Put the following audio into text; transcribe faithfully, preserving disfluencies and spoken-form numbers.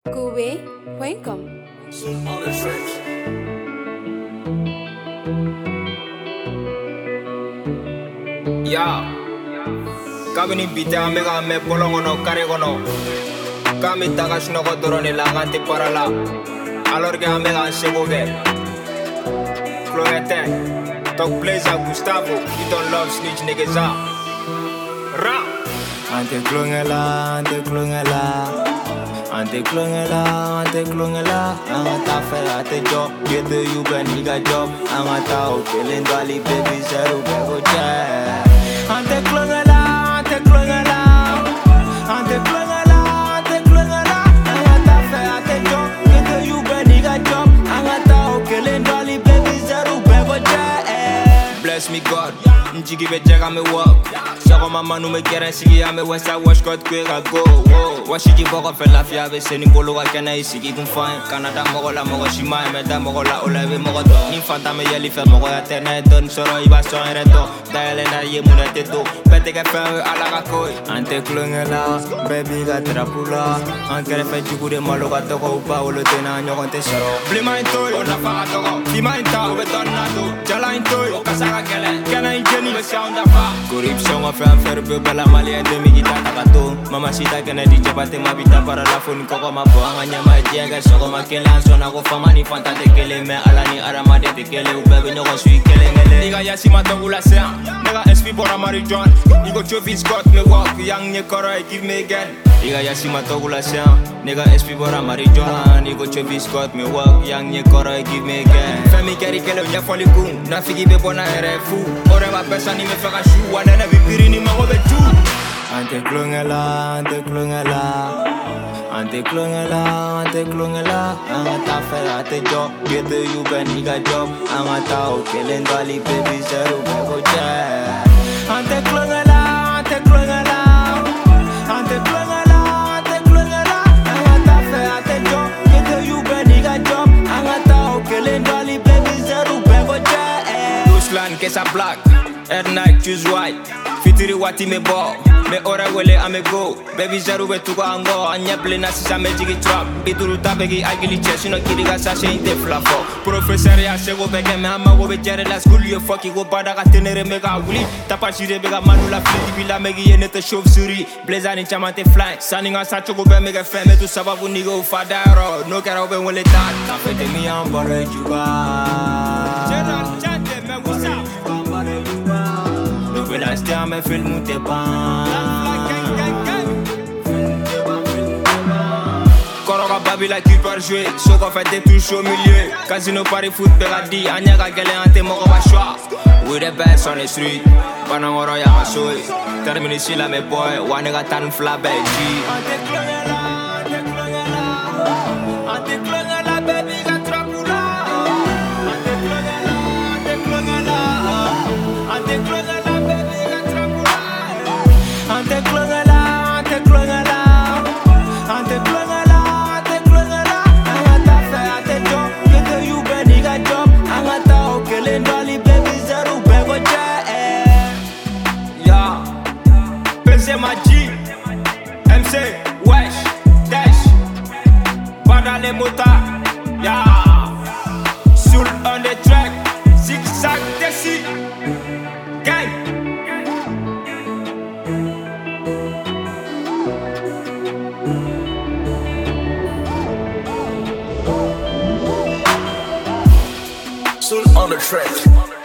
Kobe, welcome. Ya, kami ni bita ame kami polongono karegono. Kami tagas no kodoroni la ganti para la. Alor que ame gan segoge. Florete, Tok Blazer Gustavo, you don't love snitch niggas up. Ra. Ante klungela, ante klungela, ante klungela, ante klungela. Angata fe ate job, get the you ben nigga job. Angata o killing dolly baby zero bego check. Ante klungela, ante klungela, ante klungela, ante klungela. Angata fe ate job, get the you ben nigga job. Angata o killing dolly baby zero bego check. Bless me God, njigi be jaga me walk. Sako mama nu me keren sigi ame westa wash God kwe ga go. Washiji boko fe la fia be seni bolo ga kena isigi kun fine. Canada mogo la mogo shima me da mogo la ola be mogo do. Ni fanta me yeli fe mogo ya tena don soro iba son reto. Da ele na ye muna teto. Pete ke fe ala ga koi. Ante klungela, baby ga trapula. Ankere fe jugure malo ga toko upa olo tena nyogon te soro. Blima intoi, ona fa toko. Fima inta, ube don nato. Jala intoi, okasaga kele. Kena injeni, be sound afa. Corruption a fait un faire peu bala malien de mi guita takato. Mama sita kena di jabate ma bita para la phone koko ma bo anganya ma jenga soko ma kela sona ko fama ni fanta te kele me alani arama de te kele ube no go sui kele ngele. Nigga yasi ma togula se. Nigga S P bora marijuana. Nigga chofi Scott me walk young nye koro give me again. Nigga yasi ma togula se. Nigga S P bora marijuana. Nigga chofi Scott me walk young nye koro give me again. Femi keri kele nya foli ku. Na figi be bona ere fu. Ore ma pesa ni me faka shu. Wanene bipiri ni mango be tu. Ante klungela, ante klungela, ante klungela, ante klungela. Angata fe ate job, get the you ben nigga job. Angata o killing dolly baby zero bego check. Ante klungela, ante klungela, ante klungela, ante klungela. Angata fe ate job, get the you ben nigga job. Angata o killing dolly baby zero bego check. Ruslan kesa black, at night choose white. Fitiri wati me ball. Me ora wele ame go. Baby zaru be tuko ango. Anya plena sisa me jigi trap. Biduru tabegi agili chesino kiriga sashe inte flafo. Professor ya sego bege me ama wo be jere la school yo fucky go bada ka tenere mega wuli. Tapa shire bega manu la fliti bila megi yene te chauve souris. Blazer ni chamante fly. Saninga sacho go be mega femme tu sababu nigo fadaro. No kera obe wele tan. Ta fete mi ambare juga. General chante me what's up? Last time I feel mute pan. Koroga babi la qui peut jouer. Soko fait des touches au milieu. Casino Paris foot Beradi. Anyaga gele ante moko ba choix. We the best on the street. Banangoro ya masoi. Termine ici la me boy. Wanega tan flabe G. Ante klongela, ante klongela, ante klongela baby ga trapula. Ante klongela, ante klongela, ante klongela. Ante klungela, ante klungela, ante klungela, ante klungela. Angata fe ate job, get the you ben nigga job. Angata o killing dolly baby zero bego check. Ya, P C Maji, M C, Wesh, Dash, Badale Mota. Ya, Soul on the track, zigzag Desi, gang. Soul on the track.